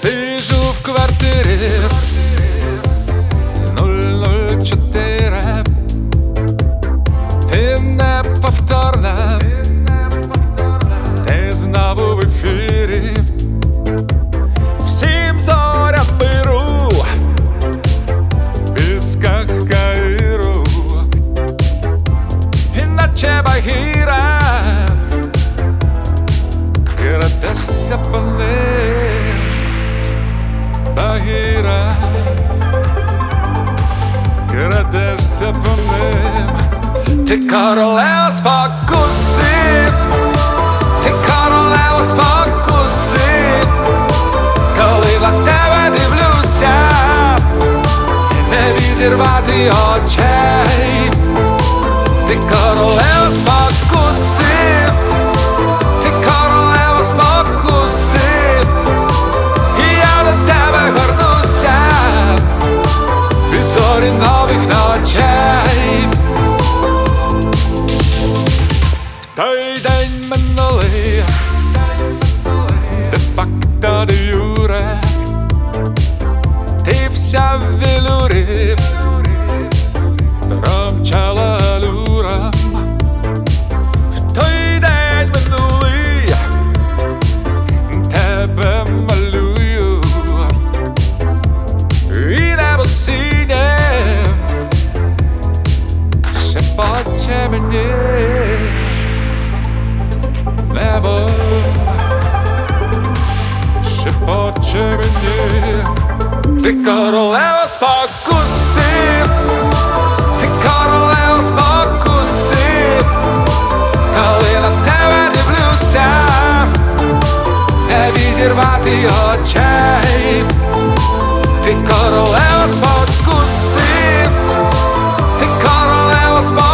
Сижу в квартирі 004. Ти неповторна, ти знову в ефірі. Всім зорям миру в пісках Каїру, іначе Багіра, крадешся по ним, Багіра, крадешся по ним. Ти королева спокусів, ти королева спокусів. Коли на тебе дивлюся, не відірвати очей. Ти королева спокусів, ти королева спокусів. І я до тебе горнуся від зорі нових ночей. Той день минулий, де-факто де юре, ти вся в велюрі промчала люром. В той день минулий тебе малюю, і небо синє шепоче мені. Небо шепоче мені. Ти королева спокусів, ти королева спокусів. Коли на тебе дивлюся, не відірвати очей. Ти королева спокусів, ти королева спокусів.